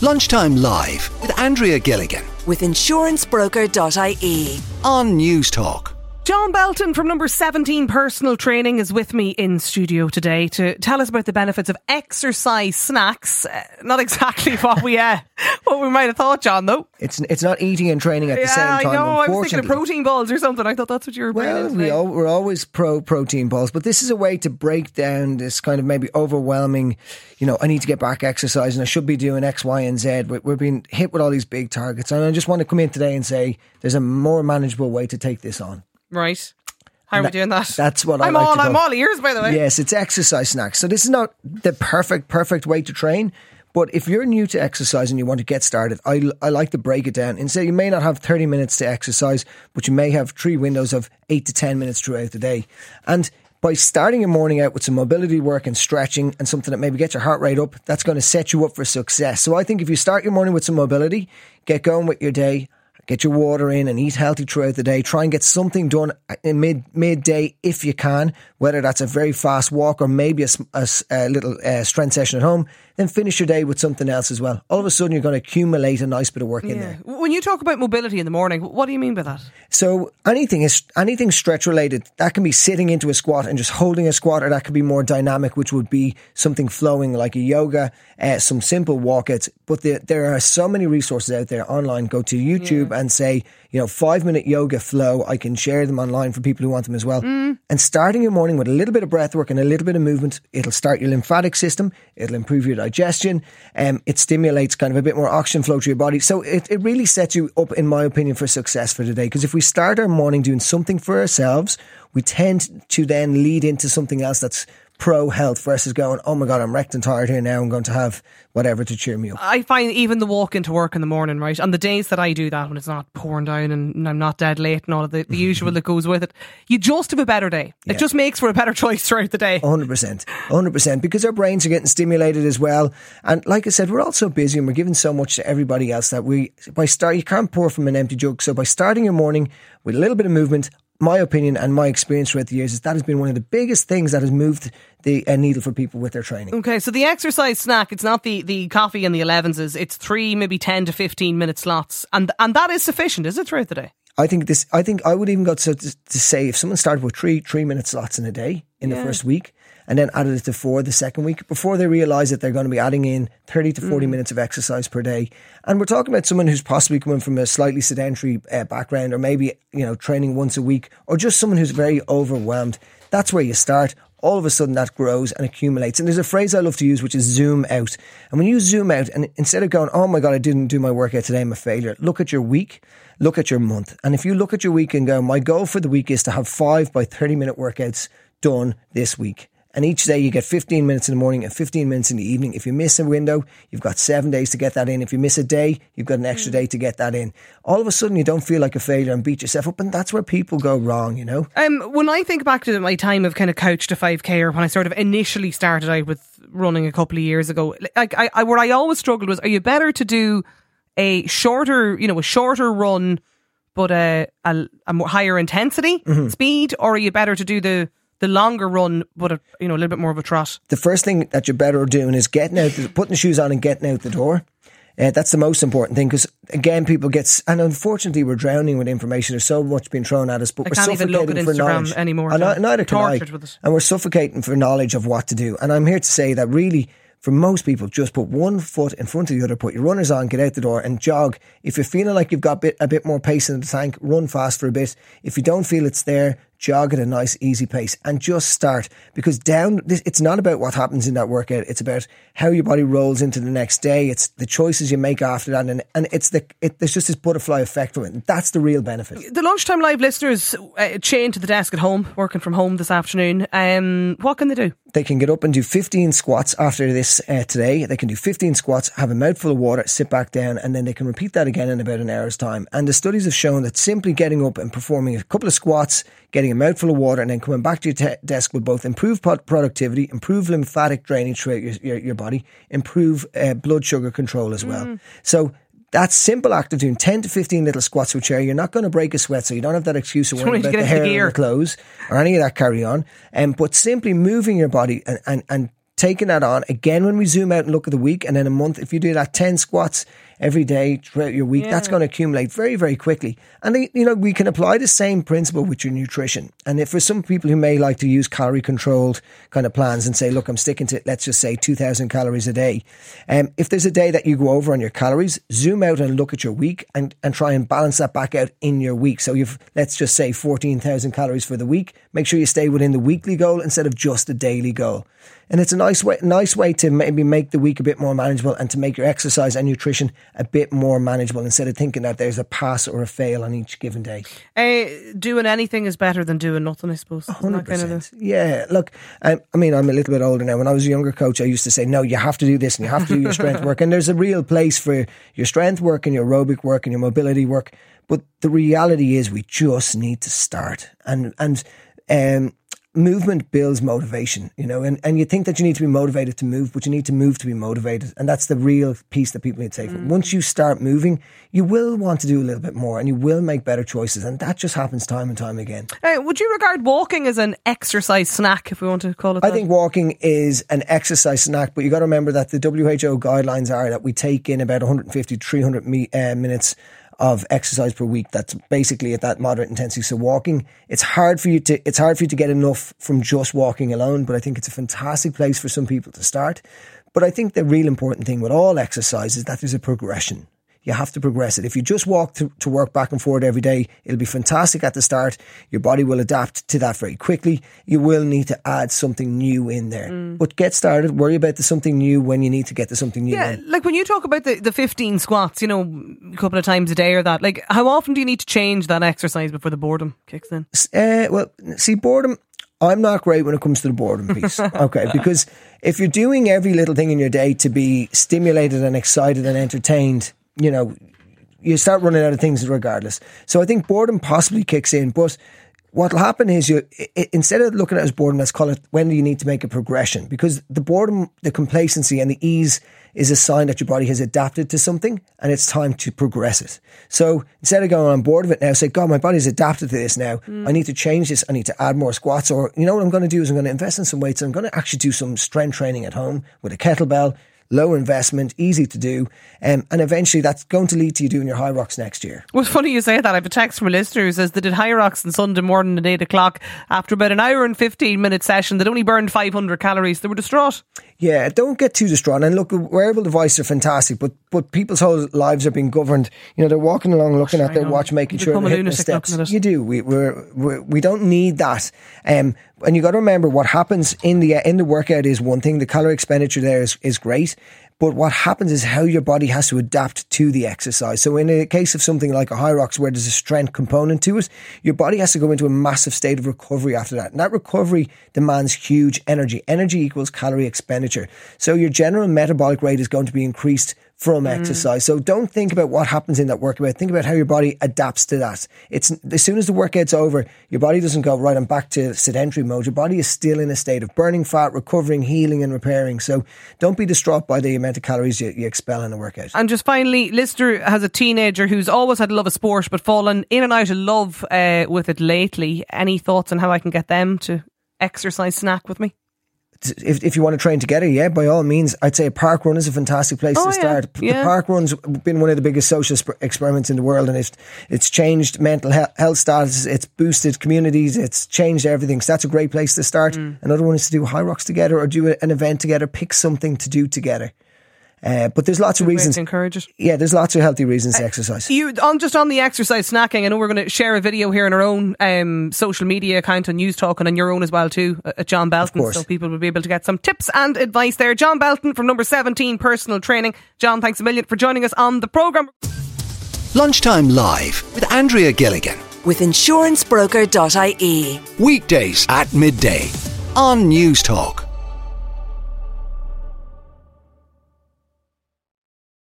Lunchtime Live with Andrea Gilligan with insurancebroker.ie on News Talk. John Belton from Number 17 Personal Training is with me in studio today to tell us about the benefits of exercise snacks. Not exactly what we might have thought, John, though. It's not eating and training at the same time. I know. I was thinking of protein balls or something. I thought that's what you were bringing. Well, we're always pro protein balls, but this is a way to break down this kind of maybe overwhelming, I need to get back exercising, I should be doing X, Y and Z. We're being hit with all these big targets, and I just want to come in today and say there's a more manageable way to take this on. Right. How are we doing that? That's what I'm all ears, by the way. Yes, it's exercise snacks. So this is not the perfect way to train. But if you're new to exercise and you want to get started, I like to break it down and say you may not have 30 minutes to exercise, but you may have 3 windows of 8 to 10 minutes throughout the day. And by starting your morning out with some mobility work and stretching and something that maybe gets your heart rate up, that's going to set you up for success. So I think if you start your morning with some mobility, get going with your day, get your water in and eat healthy throughout the day. Try and get something done in midday if you can, whether that's a very fast walk or maybe a little strength session at home. Then finish your day with something else as well. All of a sudden, you're going to accumulate a nice bit of work in there. When you talk about mobility in the morning, what do you mean by that? So anything stretch related, that can be sitting into a squat and just holding a squat, or that could be more dynamic, which would be something flowing like a yoga, some simple walkouts. But there are so many resources out there online. Go to YouTube and say, 5-minute yoga flow. I can share them online for people who want them as well. And starting your morning with a little bit of breath work and a little bit of movement, it'll start your lymphatic system. It'll improve your digestion. It stimulates kind of a bit more oxygen flow to your body. So it really sets you up, in my opinion, for success for today. Because if we start our morning doing something for ourselves, we tend to then lead into something else that's pro health versus going, oh my God, I'm wrecked and tired here now, I'm going to have whatever to cheer me up. I find even the walk into work in the morning, right, on the days that I do that, when it's not pouring down and I'm not dead late and all of the usual that goes with it, you just have a better day. It just makes for a better choice throughout the day. 100%, because our brains are getting stimulated as well. And like I said, we're all so busy and we're giving so much to everybody else that you can't pour from an empty jug. So by starting your morning with a little bit of movement, my opinion and my experience throughout the years is that has been one of the biggest things that has moved the needle for people with their training. Okay, so the exercise snack, it's not the coffee and the 11s, it's 3, maybe 10 to 15 minute slots. And that is sufficient, is it, throughout the day? I think I would even go to say if someone started with 3-minute slots in a day in the first week, and then added it to 4 the second week, before they realise that they're going to be adding in 30 to 40 minutes of exercise per day. And we're talking about someone who's possibly coming from a slightly sedentary background, or maybe, training once a week, or just someone who's very overwhelmed. That's where you start. All of a sudden that grows and accumulates. And there's a phrase I love to use, which is zoom out. And when you zoom out, and instead of going, oh my God, I didn't do my workout today, I'm a failure, look at your week, look at your month. And if you look at your week and go, my goal for the week is to have 5 by 30-minute workouts done this week. And each day you get 15 minutes in the morning and 15 minutes in the evening. If you miss a window, you've got 7 days to get that in. If you miss a day, you've got an extra day to get that in. All of a sudden you don't feel like a failure and beat yourself up. And that's where people go wrong, When I think back to my time of kind of couch to 5K, or when I sort of initially started out with running a couple of years ago, where I always struggled was, are you better to do a shorter run, but a more higher intensity speed, or are you better to do the longer run, but a little bit more of a trot? The first thing that you're better doing is putting the shoes on and getting out the door. That's the most important thing, because again, people and unfortunately we're drowning with information. There's so much being thrown at us, but we're suffocating for knowledge anymore. Neither can I. And we're suffocating for knowledge of what to do. And I'm here to say that really, for most people, just put one foot in front of the other, put your runners on, get out the door and jog. If you're feeling like you've got a bit more pace in the tank, run fast for a bit. If you don't feel it's there, jog at a nice, easy pace and just start. Because it's not about what happens in that workout. It's about how your body rolls into the next day. It's the choices you make after that. And there's just this butterfly effect from it. And that's the real benefit. The Lunchtime Live listeners chained to the desk at home, working from home this afternoon. What can they do? They can get up and do 15 squats after this today. They can do 15 squats, have a mouthful of water, sit back down, and then they can repeat that again in about an hour's time. And the studies have shown that simply getting up and performing a couple of squats, getting a mouthful of water, and then coming back to your desk will both improve productivity, improve lymphatic drainage throughout your body, improve blood sugar control as well. So that simple act of doing 10 to 15 little squats with chair, you're not going to break a sweat, so you don't have that excuse of worrying about the hair or the clothes or any of that carry on. But simply moving your body and taking that on again when we zoom out and look at the week, and then a month, if you do that 10 squats every day throughout your week, that's going to accumulate very, very quickly. And we can apply the same principle with your nutrition. And if for some people who may like to use calorie controlled kind of plans and say, look, I'm sticking to, let's just say 2,000 calories a day. If there's a day that you go over on your calories, zoom out and look at your week and try and balance that back out in your week. So you've, let's just say 14,000 calories for the week. Make sure you stay within the weekly goal instead of just the daily goal. And it's a nice way to maybe make the week a bit more manageable and to make your exercise and nutrition a bit more manageable instead of thinking that there's a pass or a fail on each given day. Doing anything is better than doing nothing, I suppose. 100%. Yeah, look, I'm a little bit older now. When I was a younger coach, I used to say, no, you have to do this and you have to do your strength work. And there's a real place for your strength work and your aerobic work and your mobility work. But the reality is we just need to start. And movement builds motivation, and you think that you need to be motivated to move, but you need to move to be motivated. And that's the real piece that people need to take from. Once you start moving, you will want to do a little bit more and you will make better choices. And that just happens time and time again. Would you regard walking as an exercise snack, if we want to call it that? I think walking is an exercise snack, but you got to remember that the WHO guidelines are that we take in about 150 to 300 minutes of exercise per week. That's basically at that moderate intensity. So walking, it's hard for you to get enough from just walking alone, but I think it's a fantastic place for some people to start. But I think the real important thing with all exercise is that there's a progression. You have to progress it. If you just walk to work back and forth every day, it'll be fantastic at the start. Your body will adapt to that very quickly. You will need to add something new in there. But get started. Worry about the something new when you need to get to something new. Yeah, like when you talk about the 15 squats, a couple of times a day or that, like how often do you need to change that exercise before the boredom kicks in? Boredom, I'm not great when it comes to the boredom piece. Okay, because if you're doing every little thing in your day to be stimulated and excited and entertained, you start running out of things regardless. So I think boredom possibly kicks in, but what'll happen is instead of looking at it as boredom, let's call it when do you need to make a progression, because the boredom, the complacency and the ease is a sign that your body has adapted to something and it's time to progress it. So instead of going, I'm bored of it now, say, God, my body's adapted to this now. I need to change this. I need to add more squats, or what I'm going to do is I'm going to invest in some weights and I'm going to actually do some strength training at home with a kettlebell. Low investment, easy to do, and eventually that's going to lead to you doing your high rocks next year. Well, it's funny you say that. I have a text from a listener who says they did high rocks on Sunday morning at 8 o'clock. After about an hour and 15 minute session, they'd only burned 500 calories. They were distraught. Yeah, don't get too distraught. And look, wearable devices are fantastic, but people's whole lives are being governed. They're walking along, looking at their watch, making sure they're hitting the steps. You do. We don't need that. And you got to remember what happens in the workout is one thing. The calorie expenditure there is great. But what happens is how your body has to adapt to the exercise. So in a case of something like a high rocks where there's a strength component to it, your body has to go into a massive state of recovery after that. And that recovery demands huge energy. Energy equals calorie expenditure. So your general metabolic rate is going to be increased from exercise. So don't think about what happens in that workout. Think about how your body adapts to that. It's as soon as the workout's over, your body doesn't go, right, I'm back to sedentary mode. Your body is still in a state of burning fat, recovering, healing and repairing. So don't be distraught by the amount of calories you expel in a workout. And just finally, listener has a teenager who's always had a love of sport but fallen in and out of love with it lately. Any thoughts on how I can get them to exercise snack with me? If you want to train together, yeah, by all means, I'd say a park run is a fantastic place to start. Yeah. The park run's been one of the biggest social experiments in the world, and it's changed mental health status, it's boosted communities, it's changed everything. So that's a great place to start. Another one is to do high rocks together or do an event together, pick something to do together. But there's lots of reasons to encourage it. Yeah, there's lots of healthy reasons to exercise. Just on the exercise snacking, I know we're going to share a video here on our own social media account on News Talk and on your own as well too, at John Belton, so people will be able to get some tips and advice there. John Belton from Number 17 Personal Training. John, thanks a million for joining us on the programme. Lunchtime Live with Andrea Gilligan with insurancebroker.ie. Weekdays at midday on News Talk.